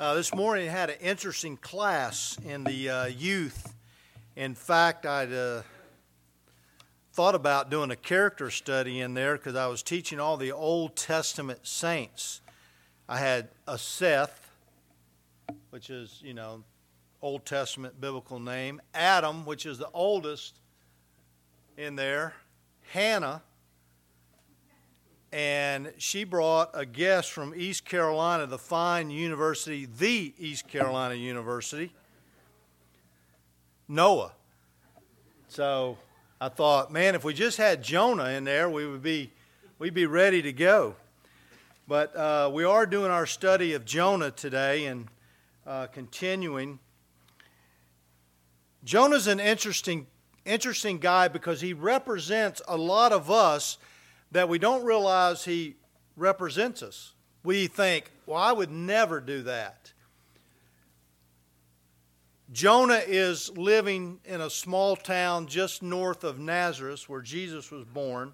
This morning I had an interesting class in the youth. In fact, I'd thought about doing a character study in there because I was teaching all the Old Testament saints. I had a Seth, which is, Old Testament biblical name. Adam, which is the oldest in there. Hannah. And she brought a guest from East Carolina, the fine university, the East Carolina University, Noah. So I thought, man, if we just had Jonah in there, we'd be ready to go. But we are doing our study of Jonah today and continuing. Jonah's an interesting guy because he represents a lot of us that we don't realize he represents us. We think, well, I would never do that. Jonah is living in a small town just north of Nazareth where Jesus was born.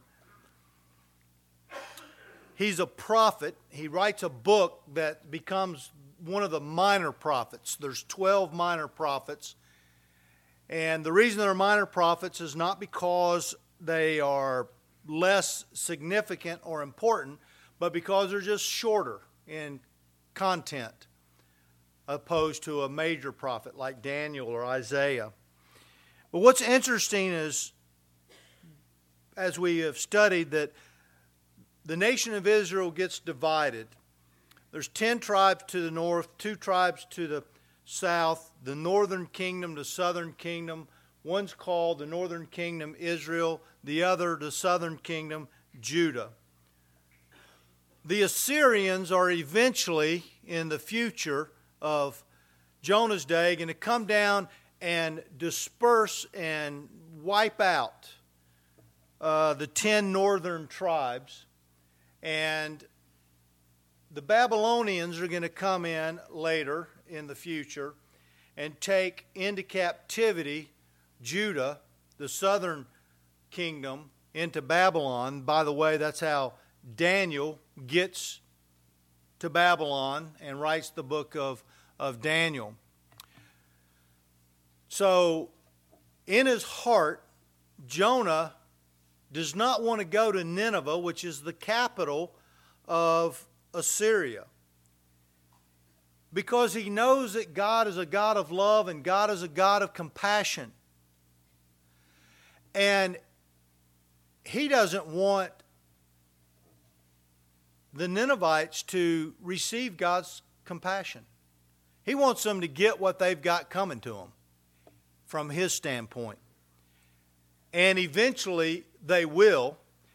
He's a prophet. He writes a book that becomes one of the minor prophets. There's 12 minor prophets. And the reason they're minor prophets is not because they are less significant or important, but because they're just shorter in content opposed to a major prophet like Daniel or Isaiah. But what's interesting is, as we have studied, that the nation of Israel gets divided. There's 10 tribes to the north, 2 tribes to the south, the northern kingdom, the southern kingdom. One's called the northern kingdom Israel, the other the southern kingdom Judah. The Assyrians are eventually, in the future of Jonah's day, going to come down and disperse and wipe out the 10 northern tribes. And the Babylonians are going to come in later in the future and take into captivity Judah, the southern kingdom, into Babylon. By the way, that's how Daniel gets to Babylon and writes the book of Daniel. So, in his heart, Jonah does not want to go to Nineveh, which is the capital of Assyria, because he knows that God is a God of love and God is a God of compassion. And he doesn't want the Ninevites to receive God's compassion. He wants them to get what they've got coming to them from his standpoint. And eventually they will.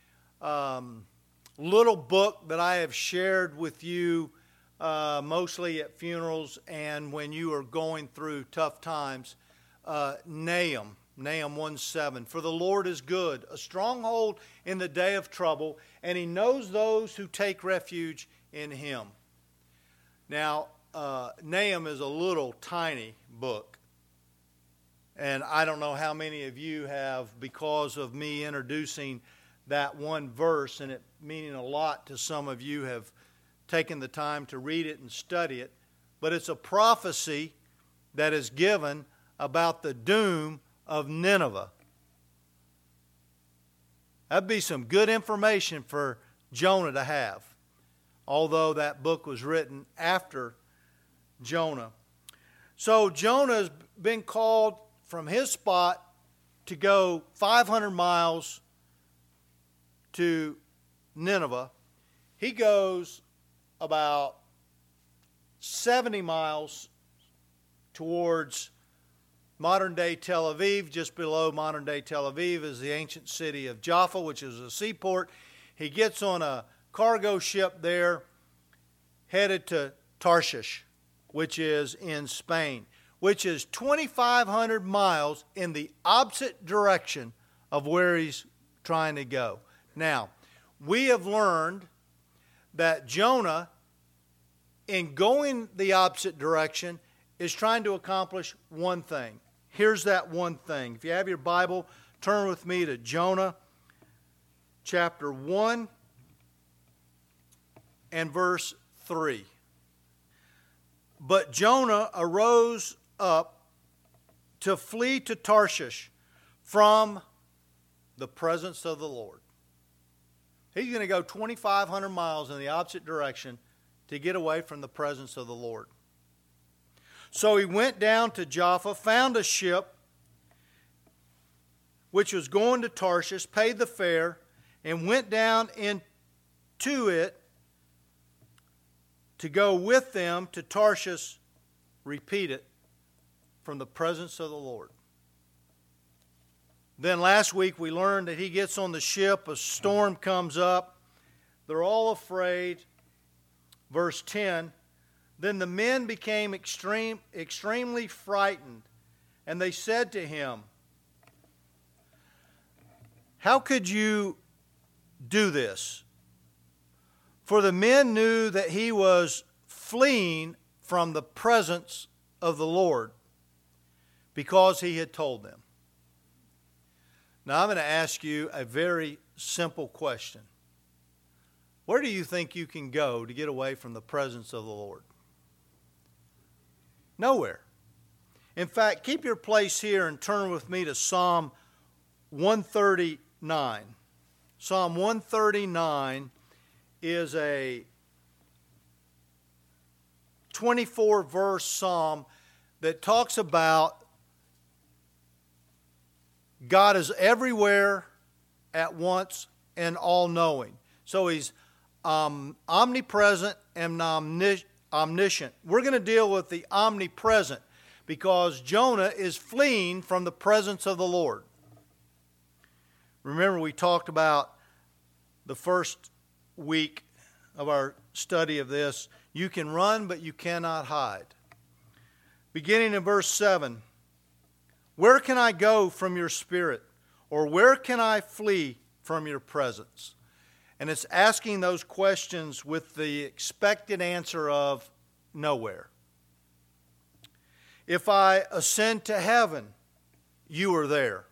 Little book that I have shared with you mostly at funerals and when you are going through tough times, Nahum 1:7. For the Lord is good, a stronghold in the day of trouble, and he knows those who take refuge in him. Now, Nahum is a little tiny book. And I don't know how many of you have, because of me introducing that one verse and it meaning a lot to some of you, have taken the time to read it and study it. But it's a prophecy that is given about the doom of Nineveh. That'd be some good information for Jonah to have, although that book was written after Jonah. So Jonah's been called from his spot to go 500 miles to Nineveh. He goes about 70 miles towards modern-day Tel Aviv. Just below modern-day Tel Aviv is the ancient city of Jaffa, which is a seaport. He gets on a cargo ship there, headed to Tarshish, which is in Spain, which is 2,500 miles in the opposite direction of where he's trying to go. Now, we have learned that Jonah, in going the opposite direction, is trying to accomplish one thing. Here's that one thing. If you have your Bible, turn with me to Jonah chapter 1 and verse 3. But Jonah arose up to flee to Tarshish from the presence of the Lord. He's going to go 2,500 miles in the opposite direction to get away from the presence of the Lord. So he went down to Joppa, found a ship which was going to Tarshish, paid the fare, and went down into it to go with them to Tarshish, repeat it, from the presence of the Lord. Then last week we learned that he gets on the ship, a storm comes up, they're all afraid. Verse 10, then the men became extremely frightened, and they said to him, how could you do this? For the men knew that he was fleeing from the presence of the Lord because he had told them. Now I'm going to ask you a very simple question. Where do you think you can go to get away from the presence of the Lord? Nowhere. In fact, keep your place here and turn with me to Psalm 139. Psalm 139 is a 24-verse psalm that talks about God is everywhere at once and all-knowing. So he's omnipresent and omniscient. We're going to deal with the omnipresent because Jonah is fleeing from the presence of the Lord. Remember, we talked about the first week of our study of this. You can run, but you cannot hide. Beginning in verse 7, where can I go from your spirit? Or where can I flee from your presence? And it's asking those questions with the expected answer of nowhere. If I ascend to heaven, you are there.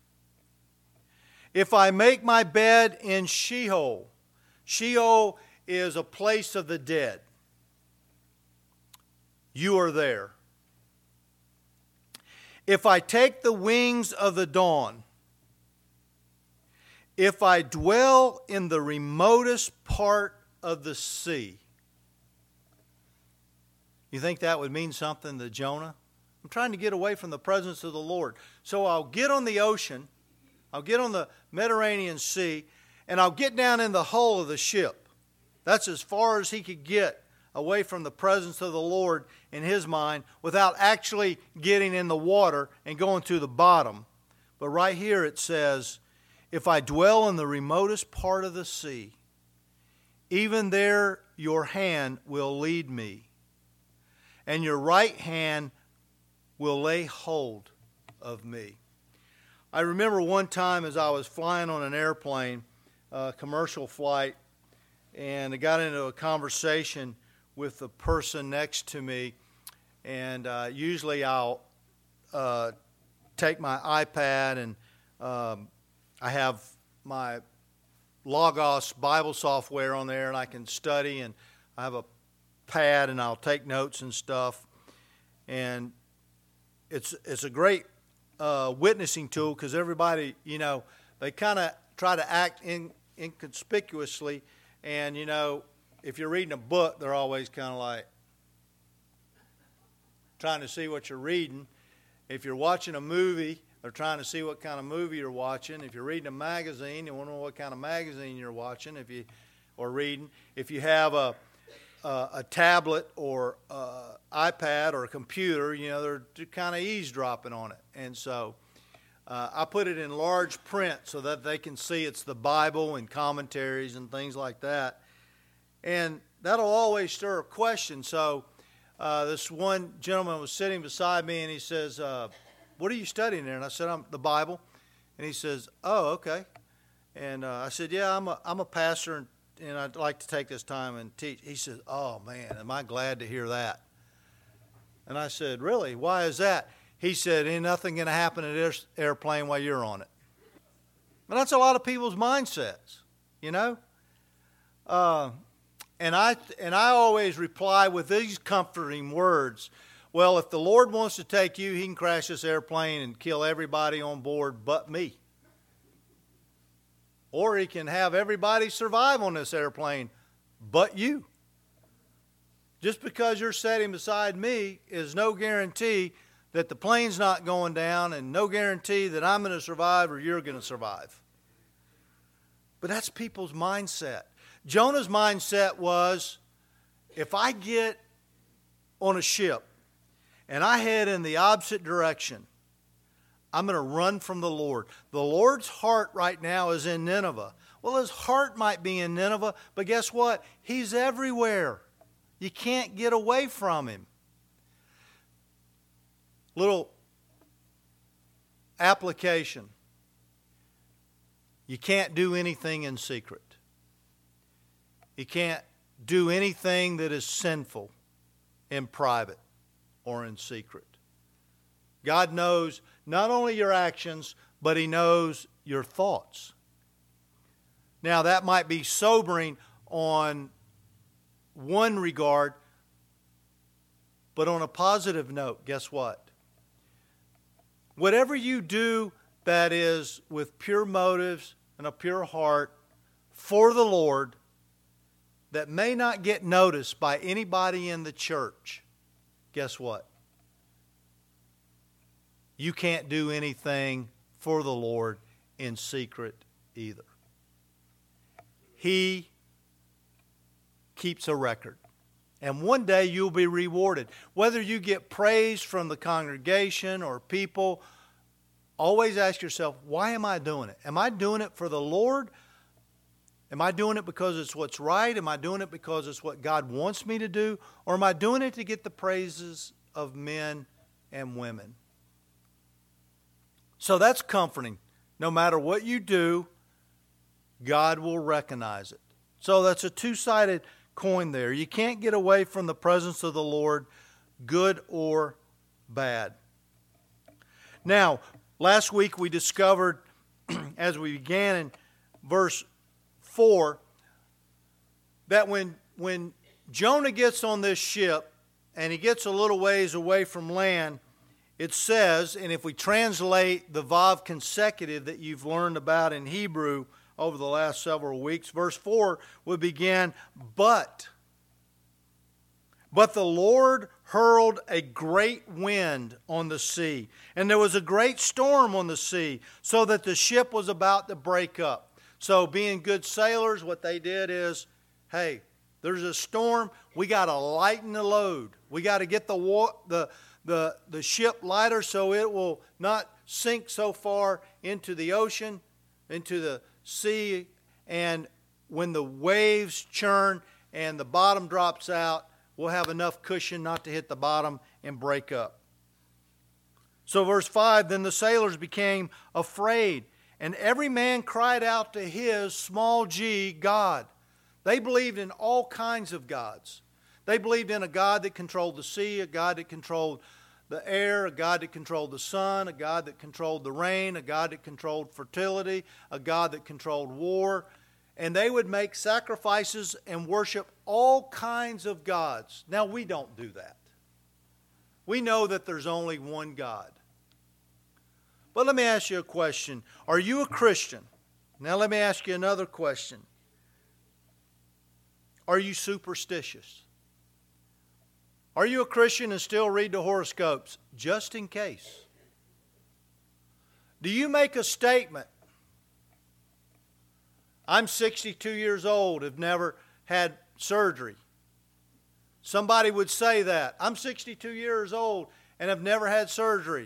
If I make my bed in Sheol, Sheol is a place of the dead, you are there. If I take the wings of the dawn, if I dwell in the remotest part of the sea. You think that would mean something to Jonah? I'm trying to get away from the presence of the Lord. So I'll get on the ocean, I'll get on the Mediterranean Sea, and I'll get down in the hull of the ship. That's as far as he could get away from the presence of the Lord in his mind without actually getting in the water and going to the bottom. But right here it says, if I dwell in the remotest part of the sea, even there your hand will lead me, and your right hand will lay hold of me. I remember one time as I was flying on an airplane, a commercial flight, and I got into a conversation with the person next to me, and usually I'll take my iPad and I have my Logos Bible software on there, and I can study, and I have a pad, and I'll take notes and stuff. And it's a great witnessing tool because everybody, they kind of try to act inconspicuously. And, if you're reading a book, they're always kind of like trying to see what you're reading. If you're watching a movie, they're trying to see what kind of movie you're watching. If you're reading a magazine, they want to know what kind of magazine you're watching or reading. If you have a tablet or iPad or a computer, they're kind of eavesdropping on it. And so I put it in large print so that they can see it's the Bible and commentaries and things like that. And that'll always stir a question. So this one gentleman was sitting beside me, and he says, what are you studying there? And I said, I'm the Bible. And he says, oh, okay. And I said, yeah, I'm a pastor, and I'd like to take this time and teach. He says, oh, man, am I glad to hear that. And I said, really? Why is that? He said, ain't nothing going to happen in this airplane while you're on it. And that's a lot of people's mindsets, And I always reply with these comforting words. Well, if the Lord wants to take you, He can crash this airplane and kill everybody on board but me. Or He can have everybody survive on this airplane but you. Just because you're sitting beside me is no guarantee that the plane's not going down, and no guarantee that I'm going to survive or you're going to survive. But that's people's mindset. Jonah's mindset was, if I get on a ship and I head in the opposite direction, I'm going to run from the Lord. The Lord's heart right now is in Nineveh. Well, His heart might be in Nineveh, but guess what? He's everywhere. You can't get away from Him. Little application. You can't do anything in secret. You can't do anything that is sinful in private or in secret. God knows not only your actions, but He knows your thoughts. Now, that might be sobering on one regard, but on a positive note, guess what? Whatever you do that is with pure motives and a pure heart for the Lord, that may not get noticed by anybody in the church, guess what? You can't do anything for the Lord in secret either. He keeps a record. And one day you'll be rewarded. Whether you get praise from the congregation or people, always ask yourself, why am I doing it? Am I doing it for the Lord? Am I doing it because it's what's right? Am I doing it because it's what God wants me to do? Or am I doing it to get the praises of men and women? So that's comforting. No matter what you do, God will recognize it. So that's a two-sided coin there. You can't get away from the presence of the Lord, good or bad. Now, last week we discovered, as we began in verse 4, that when Jonah gets on this ship and he gets a little ways away from land, it says, and if we translate the Vav consecutive that you've learned about in Hebrew over the last several weeks, verse 4 would begin, But the Lord hurled a great wind on the sea, and there was a great storm on the sea, so that the ship was about to break up. So being good sailors, what they did is, hey, there's a storm, we got to lighten the load. We got to get the ship lighter so it will not sink so far into the ocean, into the sea, and when the waves churn and the bottom drops out, we'll have enough cushion not to hit the bottom and break up. So verse 5, then the sailors became afraid, and every man cried out to his, small g, God. They believed in all kinds of gods. They believed in a God that controlled the sea, a God that controlled the air, a God that controlled the sun, a God that controlled the rain, a God that controlled fertility, a God that controlled war. And they would make sacrifices and worship all kinds of gods. Now, we don't do that. We know that there's only one God. But let me ask you a question. Are you a Christian? Now let me ask you another question. Are you superstitious? Are you a Christian and still read the horoscopes, just in case? Do you make a statement? I'm 62 years old, have never had surgery. Somebody would say that. I'm 62 years old and have never had surgery.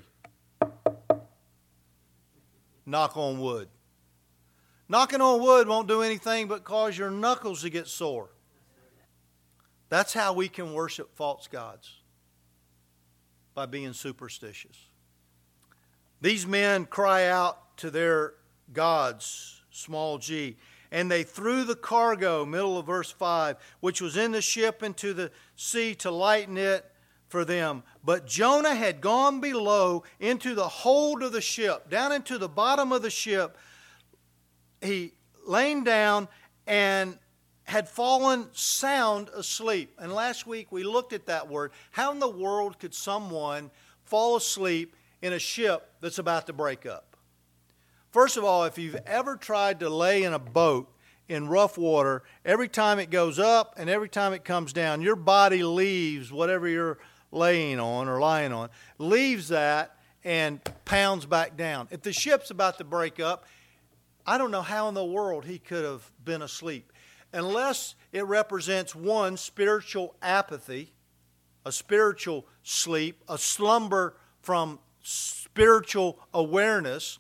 Knock on wood. Knocking on wood won't do anything but cause your knuckles to get sore. That's how we can worship false gods, by being superstitious. These men cry out to their gods, small g, and they threw the cargo, middle of verse 5, which was in the ship into the sea to lighten it for them. But Jonah had gone below into the hold of the ship, down into the bottom of the ship. He laid down, and had fallen sound asleep. And last week we looked at that word. How in the world could someone fall asleep in a ship that's about to break up? First of all, if you've ever tried to lay in a boat in rough water, every time it goes up and every time it comes down, your body leaves whatever you're laying on or lying on, leaves that and pounds back down. If the ship's about to break up, I don't know how in the world he could have been asleep. Unless it represents one, spiritual apathy, a spiritual sleep, a slumber from spiritual awareness,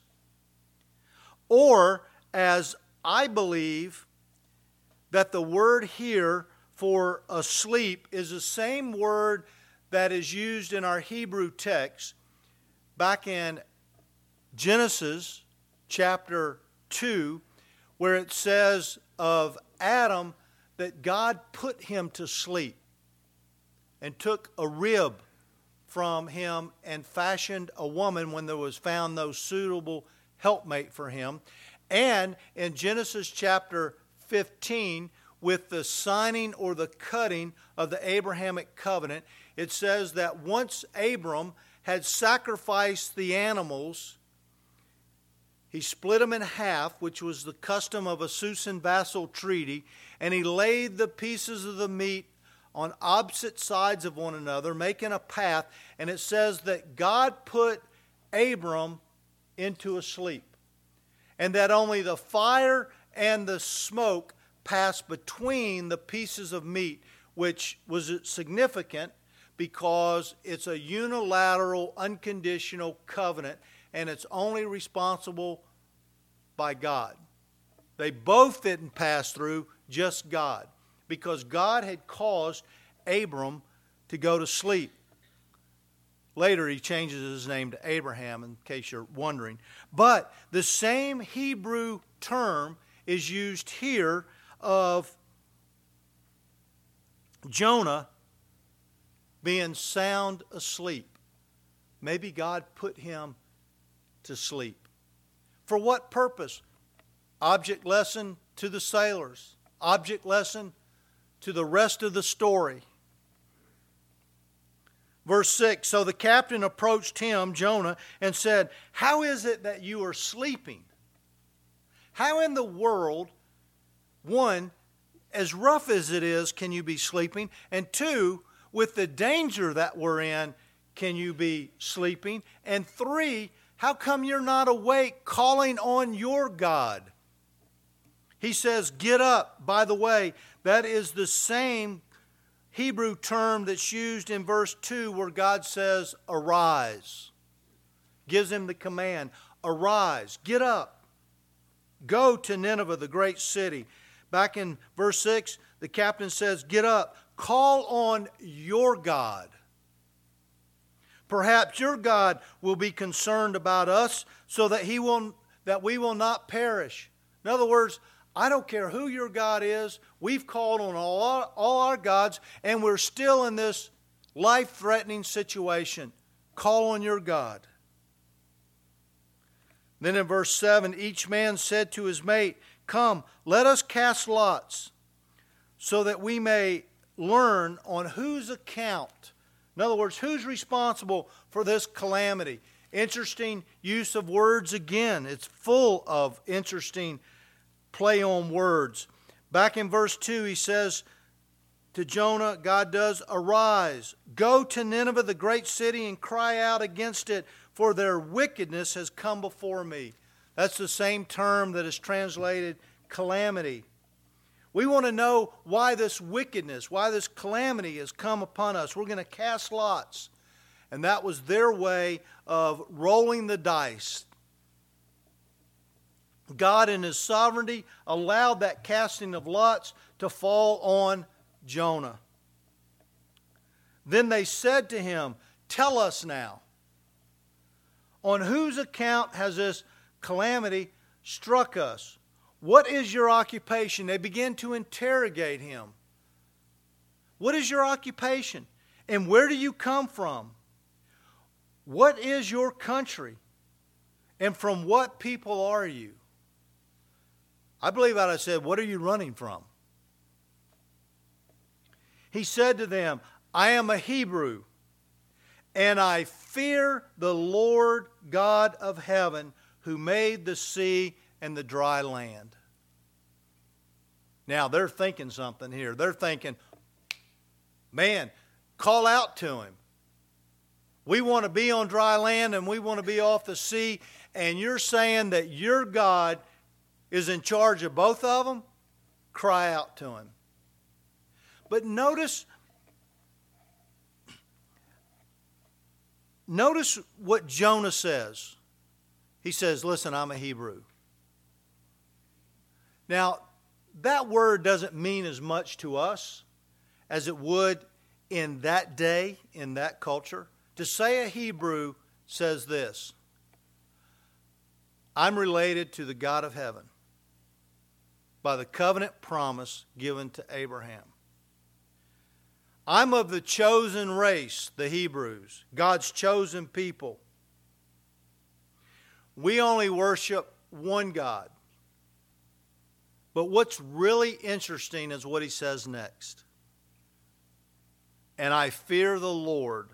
or as I believe that the word here for asleep is the same word that is used in our Hebrew text back in Genesis chapter 2, where it says of Adam that God put him to sleep and took a rib from him and fashioned a woman when there was found no suitable helpmate for him. And in Genesis chapter 15, with the signing or the cutting of the Abrahamic covenant, it says that once Abram had sacrificed the animals, he split them in half, which was the custom of a Susan-Vassal treaty, and he laid the pieces of the meat on opposite sides of one another, making a path. And it says that God put Abram into a sleep, and that only the fire and the smoke passed between the pieces of meat, which was significant because it's a unilateral, unconditional covenant, and it's only responsible by God. They both didn't pass through, just God, because God had caused Abram to go to sleep. Later, he changes his name to Abraham, in case you're wondering. But the same Hebrew term is used here of Jonah being sound asleep. Maybe God put him to sleep. For what purpose? Object lesson to the sailors. Object lesson to the rest of the story. Verse 6, so the captain approached him, Jonah, and said, how is it that you are sleeping? How in the world, one, as rough as it is, can you be sleeping? And two, with the danger that we're in, can you be sleeping? And three, how come you're not awake calling on your God? He says, get up. By the way, that is the same Hebrew term that's used in verse 2 where God says, arise. Gives him the command, arise, get up. Go to Nineveh, the great city. Back in verse 6, the captain says, get up, call on your God. Perhaps your God will be concerned about us so that we will not perish. In other words, I don't care who your God is. We've called on all our gods, and we're still in this life-threatening situation. Call on your God. Then in verse 7, each man said to his mate, come, let us cast lots, so that we may learn on whose account. In other words, who's responsible for this calamity? Interesting use of words again. It's full of interesting play on words. Back in verse 2, he says to Jonah, God does, arise, go to Nineveh, the great city, and cry out against it, for their wickedness has come before me. That's the same term that is translated calamity. We want to know why this wickedness, why this calamity has come upon us. We're going to cast lots. And that was their way of rolling the dice. God in his sovereignty allowed that casting of lots to fall on Jonah. Then they said to him, tell us now, on whose account has this calamity struck us? What is your occupation? They begin to interrogate him. What is your occupation? And where do you come from? What is your country? And from what people are you? I believe I'd have said, what are you running from? He said to them, I am a Hebrew, and I fear the Lord God of heaven, who made the sea and the dry land. Now, they're thinking something here. They're thinking, man, call out to him. We want to be on dry land and we want to be off the sea, and you're saying that your God is in charge of both of them? Cry out to him. But notice what Jonah says. He says, listen, I'm a Hebrew. Now, that word doesn't mean as much to us as it would in that day, in that culture. To say a Hebrew says this: I'm related to the God of heaven by the covenant promise given to Abraham. I'm of the chosen race, the Hebrews, God's chosen people. We only worship one God. But what's really interesting is what he says next. And I fear the Lord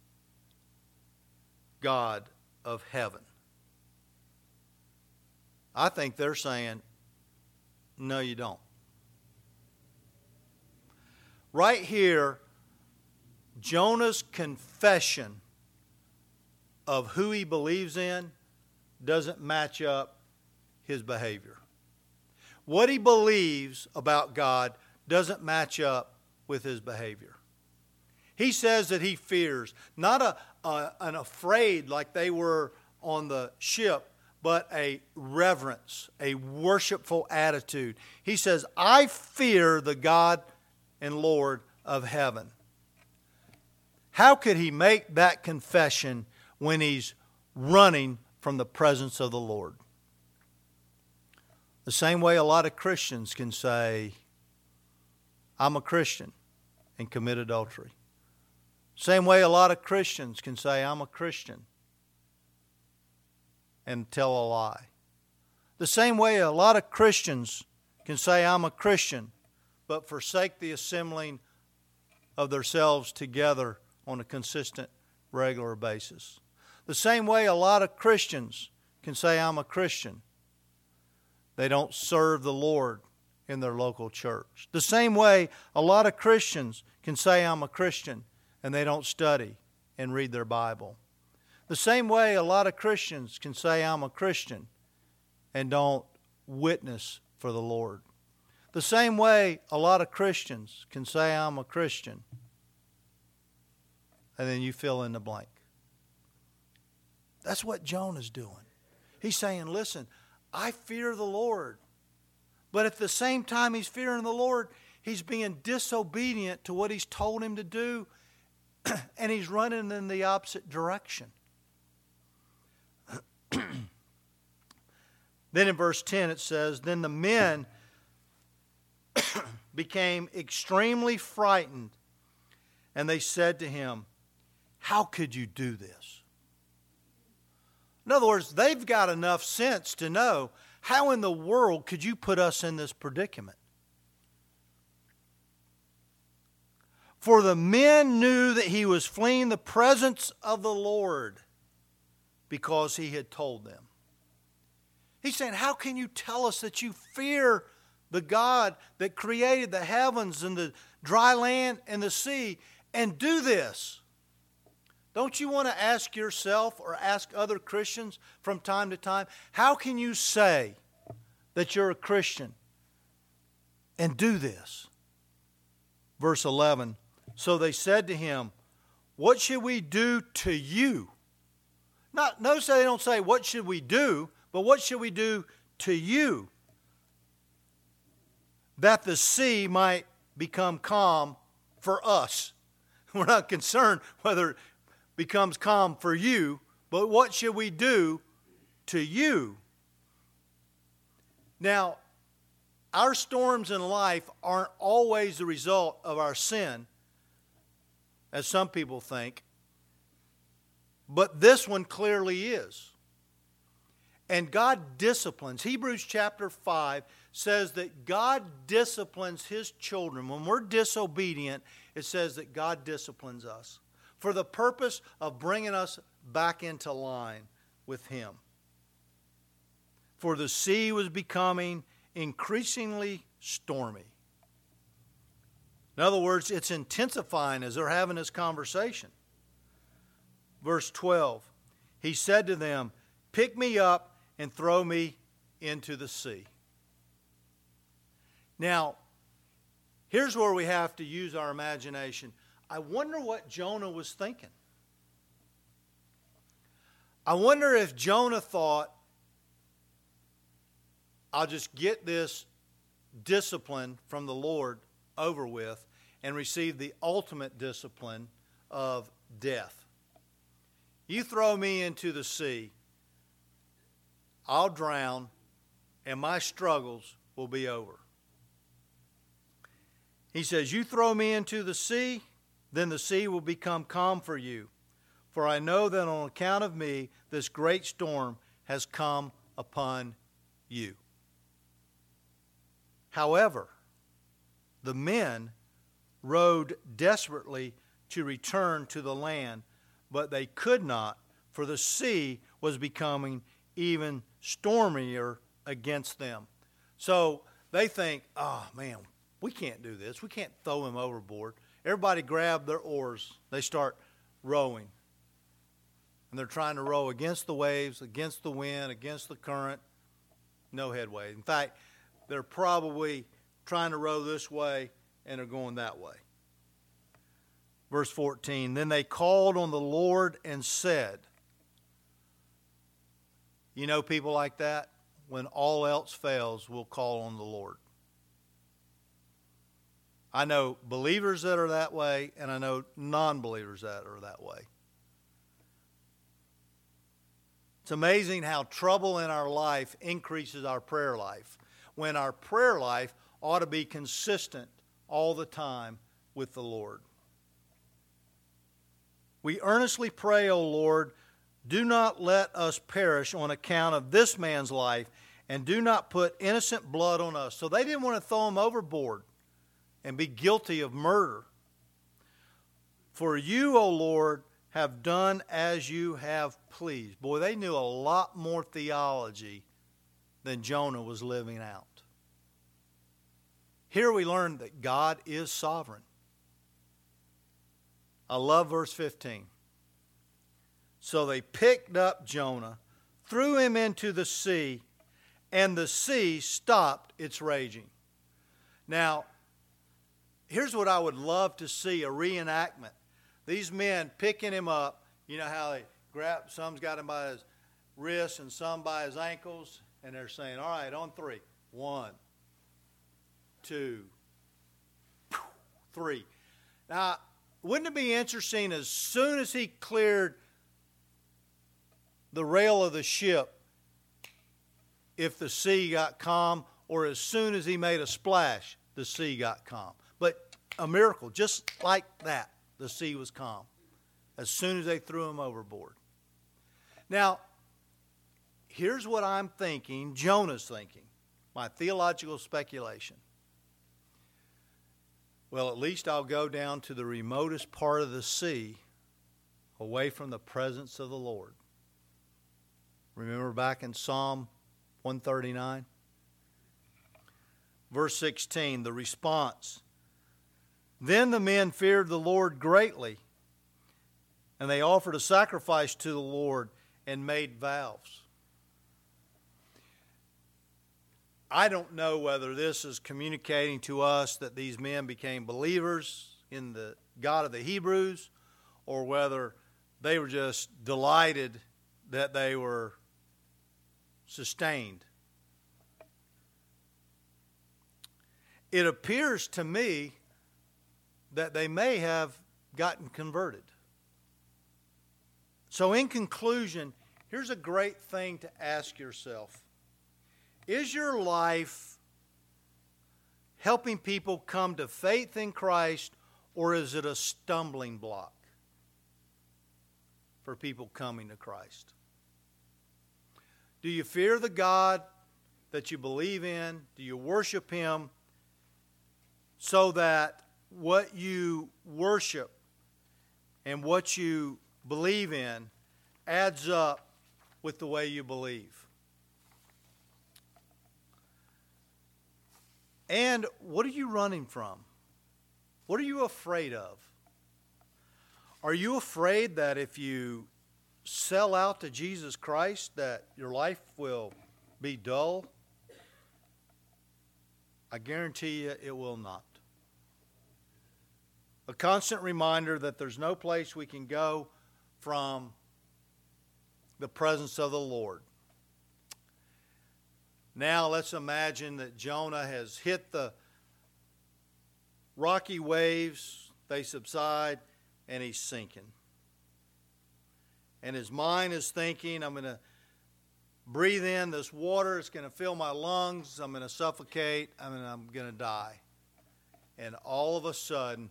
God of heaven. I think they're saying, no, you don't. Right here, Jonah's confession of who he believes in doesn't match up his behavior. What he believes about God doesn't match up with his behavior. He says that he fears, not an afraid like they were on the ship, but a reverence, a worshipful attitude. He says, I fear the God and Lord of heaven. How could he make that confession when he's running from the presence of the Lord? The same way a lot of Christians can say, I'm a Christian, and commit adultery. Same way a lot of Christians can say, I'm a Christian, and tell a lie. The same way a lot of Christians can say, I'm a Christian, but forsake the assembling of themselves together on a consistent, regular basis. The same way a lot of Christians can say, I'm a Christian. They don't serve the Lord in their local church. The same way a lot of Christians can say, I'm a Christian, and they don't study and read their Bible. The same way a lot of Christians can say, I'm a Christian, and don't witness for the Lord. The same way a lot of Christians can say, I'm a Christian, and then you fill in the blank. That's what Jonah's doing. He's saying, listen, I fear the Lord. But at the same time he's fearing the Lord, he's being disobedient to what he's told him to do, and he's running in the opposite direction. Then in verse 10 it says, then the men became extremely frightened, and they said to him, how could you do this? In other words, they've got enough sense to know, how in the world could you put us in this predicament? For the men knew that he was fleeing the presence of the Lord because he had told them. He's saying, how can you tell us that you fear the God that created the heavens and the dry land and the sea and do this? Don't you want to ask yourself or ask other Christians from time to time, how can you say that you're a Christian and do this? Verse 11, so they said to him, what should we do to you? Notice they don't say, what should we do? But what should we do to you that the sea might become calm for us? We're not concerned whether it becomes calm for you, but what should we do to you? Now, our storms in life aren't always the result of our sin, as some people think, but this one clearly is. And God disciplines. Hebrews chapter 5 says that God disciplines His children. When we're disobedient, it says that God disciplines us for the purpose of bringing us back into line with Him. For the sea was becoming increasingly stormy. In other words, it's intensifying as they're having this conversation. Verse 12, he said to them, "Pick me up and throw me into the sea." Now, here's where we have to use our imagination. I wonder what Jonah was thinking. I wonder if Jonah thought, I'll just get this discipline from the Lord over with and receive the ultimate discipline of death. You throw me into the sea, I'll drown, and my struggles will be over. He says, you throw me into the sea, then the sea will become calm for you. For I know that on account of me, this great storm has come upon you. However, the men rowed desperately to return to the land, but they could not, for the sea was becoming even stormier against them. So they think, oh man, we can't do this. We can't throw him overboard. Everybody grab their oars. They start rowing. And they're trying to row against the waves, against the wind, against the current. No headway. In fact, they're probably trying to row this way and are going that way. Verse 14, then they called on the Lord and said, you know people like that? When all else fails, we'll call on the Lord. I know believers that are that way, and I know non-believers that are that way. It's amazing how trouble in our life increases our prayer life, when our prayer life ought to be consistent all the time with the Lord. We earnestly pray, O Lord, do not let us perish on account of this man's life, and do not put innocent blood on us. So they didn't want to throw him overboard and be guilty of murder. For you, O Lord, have done as you have pleased. Boy, they knew a lot more theology than Jonah was living out. Here we learn that God is sovereign. I love verse 15. So they picked up Jonah, threw him into the sea, and the sea stopped its raging. Now, here's what I would love to see, a reenactment. These men picking him up, you know how they grab, some's got him by his wrists and some by his ankles, and they're saying, all right, on three. 1, 2, 3. Now, wouldn't it be interesting, as soon as he cleared the rail of the ship, if the sea got calm, or as soon as he made a splash, the sea got calm. But a miracle, just like that, the sea was calm as soon as they threw him overboard. Now, here's what I'm thinking, Jonah's thinking, my theological speculation. Well, at least I'll go down to the remotest part of the sea, away from the presence of the Lord. Remember back in Psalm 139? Verse 16, the response. Then the men feared the Lord greatly, and they offered a sacrifice to the Lord and made vows. I don't know whether this is communicating to us that these men became believers in the God of the Hebrews, or whether they were just delighted that they were sustained. It appears to me that they may have gotten converted. So in conclusion, here's a great thing to ask yourself. Is your life helping people come to faith in Christ, or is it a stumbling block for people coming to Christ? Do you fear the God that you believe in? Do you worship Him so that what you worship and what you believe in adds up with the way you believe. And what are you running from? What are you afraid of? Are you afraid that if you sell out to Jesus Christ that your life will be dull? I guarantee you it will not. A constant reminder that there's no place we can go from the presence of the Lord. Now let's imagine that Jonah has hit the rocky waves, they subside, and he's sinking. And his mind is thinking, I'm going to breathe in this water, it's going to fill my lungs, I'm going to suffocate, I'm going to die. And all of a sudden,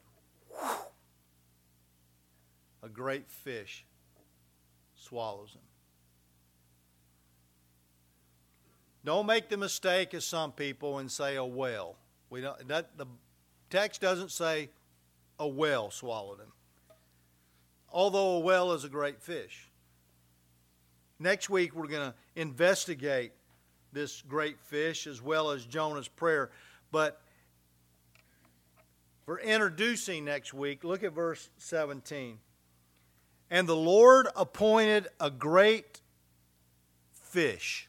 a great fish swallows him. Don't make the mistake as some people and say a whale. The text doesn't say a whale swallowed him, although a whale is a great fish. Next week we're going to investigate this great fish as well as Jonah's prayer. But for introducing next week, look at verse 17. And the Lord appointed a great fish.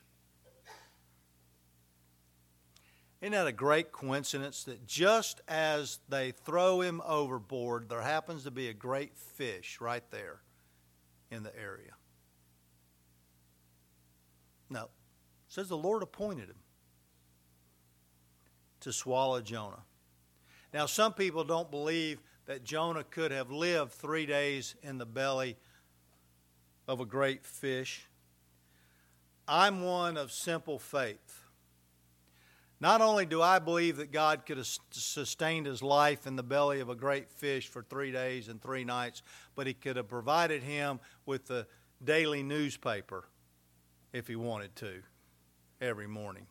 Isn't that a great coincidence that just as they throw him overboard, there happens to be a great fish right there in the area? No. It says the Lord appointed him to swallow Jonah. Now, some people don't believe that Jonah could have lived 3 days in the belly of a great fish. I'm one of simple faith. Not only do I believe that God could have sustained his life in the belly of a great fish for 3 days and 3 nights, but he could have provided him with the daily newspaper if he wanted to every morning.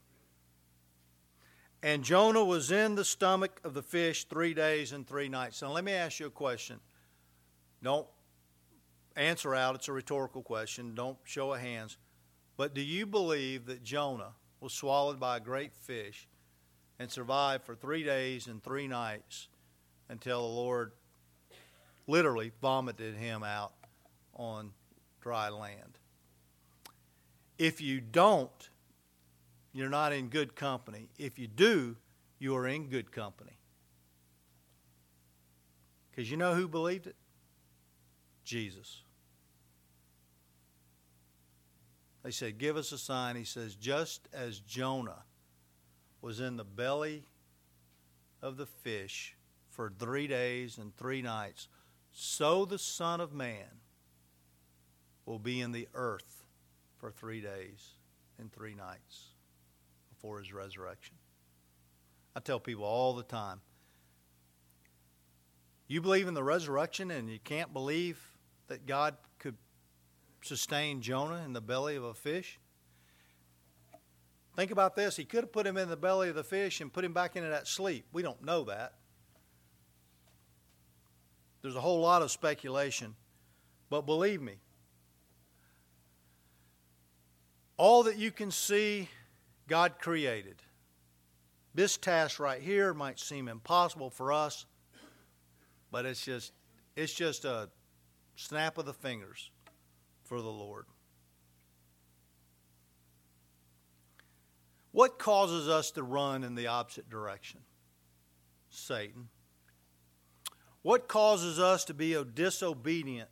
And Jonah was in the stomach of the fish 3 days and 3 nights. Now let me ask you a question. Don't answer out. It's a rhetorical question. Don't show of hands. But do you believe that Jonah was swallowed by a great fish and survived for 3 days and 3 nights until the Lord literally vomited him out on dry land? If you don't, you're not in good company. If you do, you are in good company. Because you know who believed it? Jesus. They said, give us a sign. He says, just as Jonah was in the belly of the fish for 3 days and 3 nights, so the Son of Man will be in the earth for 3 days and 3 nights before his resurrection. I tell people all the time, you believe in the resurrection and you can't believe that God could sustain Jonah in the belly of a fish? Think about this. He could have put him in the belly of the fish and put him back into that sleep. We don't know that. There's a whole lot of speculation. But believe me, all that you can see, God created. This task right here might seem impossible for us, but it's just a snap of the fingers for the Lord. What causes us to run in the opposite direction? Satan. What causes us to be disobedient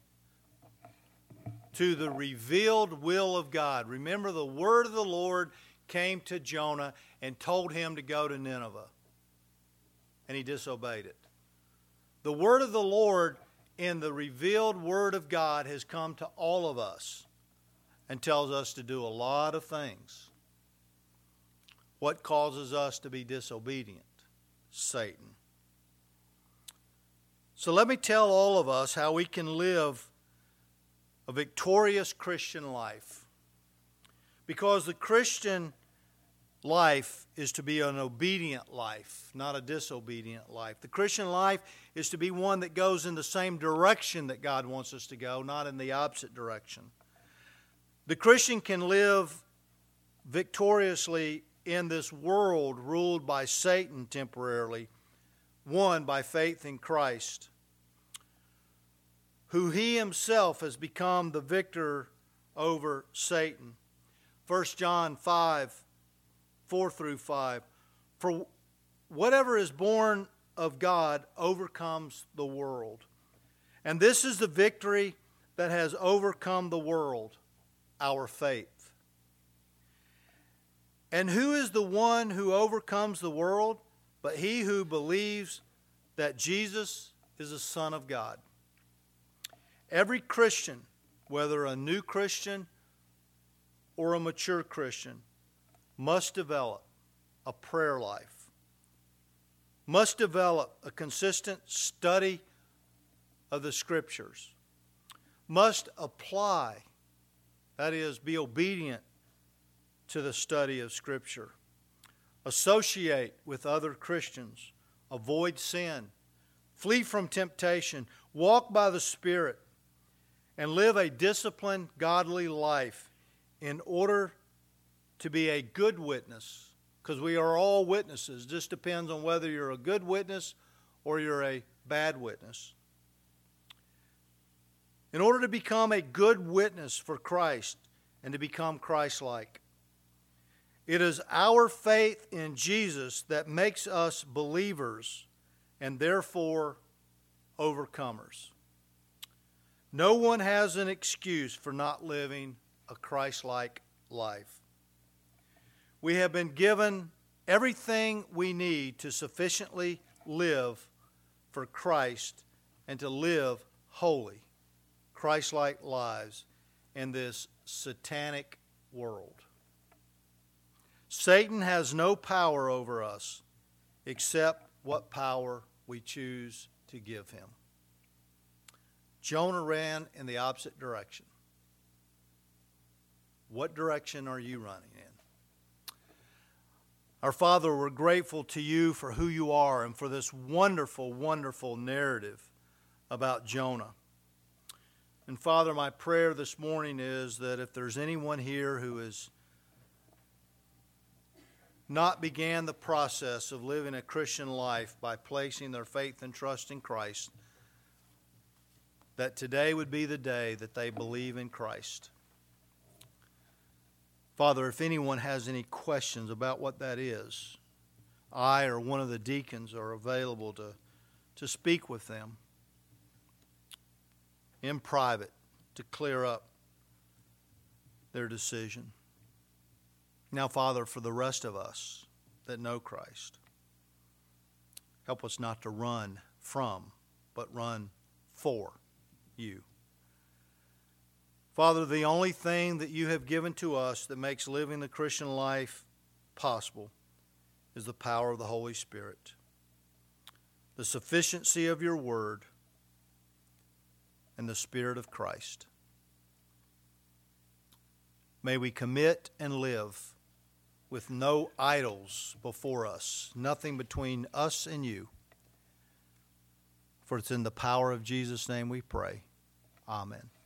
to the revealed will of God? Remember, the word of the Lord came to Jonah and told him to go to Nineveh, and he disobeyed it. The word of the Lord in the revealed word of God has come to all of us and tells us to do a lot of things. What causes us to be disobedient? Satan. So let me tell all of us how we can live a victorious Christian life. Because the Christian life is to be an obedient life, not a disobedient life. The Christian life is to be one that goes in the same direction that God wants us to go, not in the opposite direction. The Christian can live victoriously in this world ruled by Satan temporarily, one by faith in Christ, who he himself has become the victor over Satan. 1 John 5, 4 through 5. For whatever is born of God overcomes the world. And this is the victory that has overcome the world, our faith. And who is the one who overcomes the world but he who believes that Jesus is the Son of God? Every Christian, whether a new Christian or a mature Christian, must develop a prayer life, must develop a consistent study of the Scriptures, must apply, that is, be obedient to the study of Scripture, associate with other Christians, avoid sin, flee from temptation, walk by the Spirit, and live a disciplined, godly life in order to be a good witness, because we are all witnesses. It just depends on whether you're a good witness or you're a bad witness. In order to become a good witness for Christ and to become Christ-like, it is our faith in Jesus that makes us believers and therefore overcomers. No one has an excuse for not living a Christ-like life. We have been given everything we need to sufficiently live for Christ and to live holy, Christ-like lives in this satanic world. Satan has no power over us except what power we choose to give him. Jonah ran in the opposite direction. What direction are you running in? Our Father, we're grateful to you for who you are and for this wonderful, wonderful narrative about Jonah. And Father, my prayer this morning is that if there's anyone here who has not began the process of living a Christian life by placing their faith and trust in Christ, that today would be the day that they believe in Christ. Father, if anyone has any questions about what that is, I or one of the deacons are available to speak with them in private to clear up their decision. Now, Father, for the rest of us that know Christ, help us not to run from, but run for you. Father, the only thing that you have given to us that makes living the Christian life possible is the power of the Holy Spirit, the sufficiency of your word, and the Spirit of Christ. May we commit and live with no idols before us, nothing between us and you. For it's in the power of Jesus' name we pray. Amen.